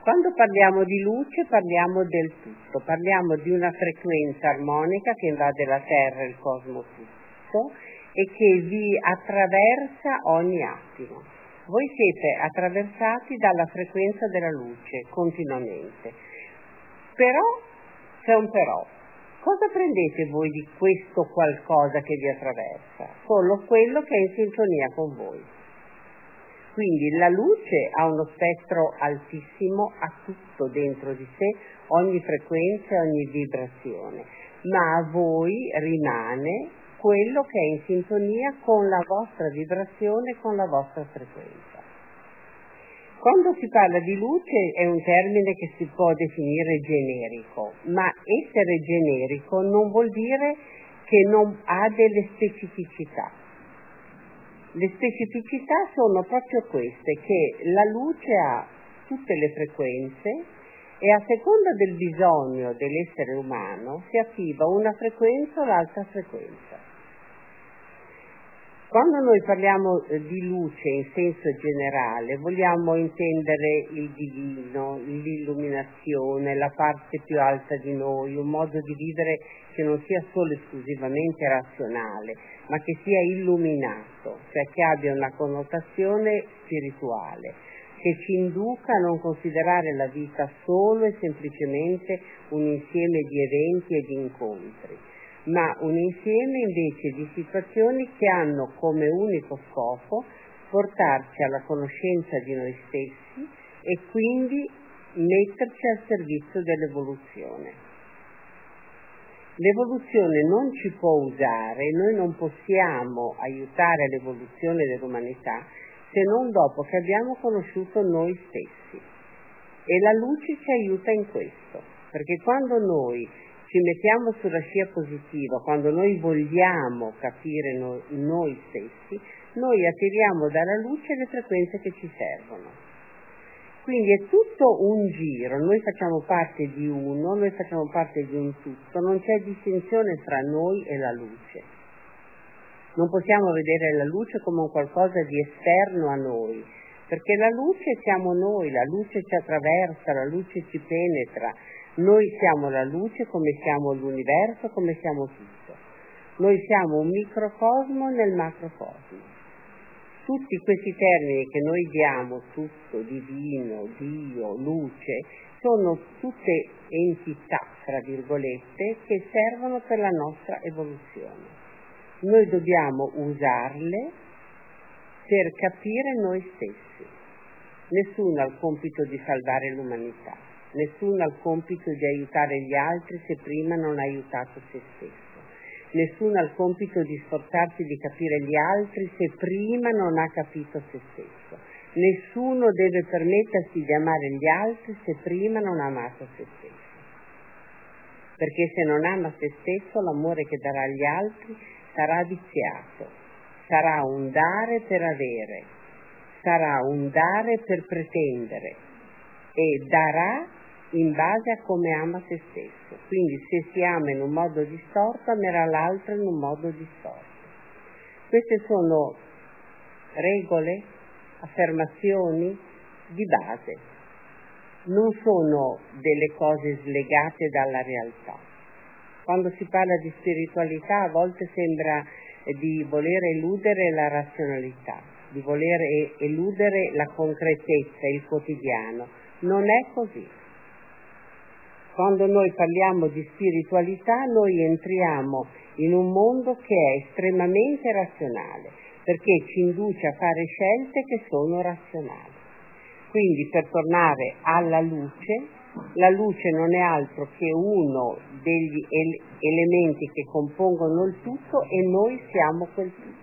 Quando parliamo di luce parliamo del tutto, parliamo di una frequenza armonica che invade la Terra e il cosmo tutto e che vi attraversa ogni attimo. Voi siete attraversati dalla frequenza della luce continuamente. Però c'è un però. Cosa prendete voi di questo qualcosa che vi attraversa? Solo quello che è in sintonia con voi. Quindi la luce ha uno spettro altissimo, ha tutto dentro di sé, ogni frequenza e ogni vibrazione, ma a voi rimane quello che è in sintonia con la vostra vibrazione, con la vostra frequenza. Quando si parla di luce è un termine che si può definire generico, ma essere generico non vuol dire che non ha delle specificità. Le specificità sono proprio queste, che la luce ha tutte le frequenze e a seconda del bisogno dell'essere umano si attiva una frequenza o l'altra frequenza. Quando noi parliamo di luce in senso generale, vogliamo intendere il divino, l'illuminazione, la parte più alta di noi, un modo di vivere che non sia solo esclusivamente razionale, ma che sia illuminato, cioè che abbia una connotazione spirituale, che ci induca a non considerare la vita solo e semplicemente un insieme di eventi e di incontri, ma un insieme invece di situazioni che hanno come unico scopo portarci alla conoscenza di noi stessi e quindi metterci al servizio dell'evoluzione. L'evoluzione non ci può usare, noi non possiamo aiutare l'evoluzione dell'umanità se non dopo che abbiamo conosciuto noi stessi. E la luce ci aiuta in questo, perché quando noi ci mettiamo sulla scia positiva, quando noi vogliamo capire noi stessi, noi attiriamo dalla luce le frequenze che ci servono. Quindi è tutto un giro, noi facciamo parte di uno, noi facciamo parte di un tutto, non c'è distinzione fra noi e la luce. Non possiamo vedere la luce come un qualcosa di esterno a noi, perché la luce siamo noi, la luce ci attraversa, la luce ci penetra. Noi siamo la luce come siamo l'universo, come siamo tutto. Noi siamo un microcosmo nel macrocosmo. Tutti questi termini che noi diamo, tutto, divino, Dio, luce, sono tutte entità, tra virgolette, che servono per la nostra evoluzione. Noi dobbiamo usarle per capire noi stessi. Nessuno ha il compito di salvare l'umanità. Nessuno ha il compito di aiutare gli altri se prima non ha aiutato se stesso. Nessuno ha il compito di sforzarsi di capire gli altri se prima non ha capito se stesso. Nessuno deve permettersi di amare gli altri se prima non ha amato se stesso. Perché se non ama se stesso, l'amore che darà agli altri sarà viziato. Sarà un dare per avere. Sarà un dare per pretendere. E darà in base a come ama se stesso. Quindi se si ama in un modo distorto, amerà l'altro in un modo distorto. Queste sono regole, affermazioni di base, non sono delle cose slegate dalla realtà. Quando si parla di spiritualità a volte sembra di voler eludere la razionalità, di voler eludere la concretezza, il quotidiano. Non è così. Quando noi parliamo di spiritualità noi entriamo in un mondo che è estremamente razionale, perché ci induce a fare scelte che sono razionali. Quindi per tornare alla luce, la luce non è altro che uno degli elementi che compongono il tutto e noi siamo quel tutto.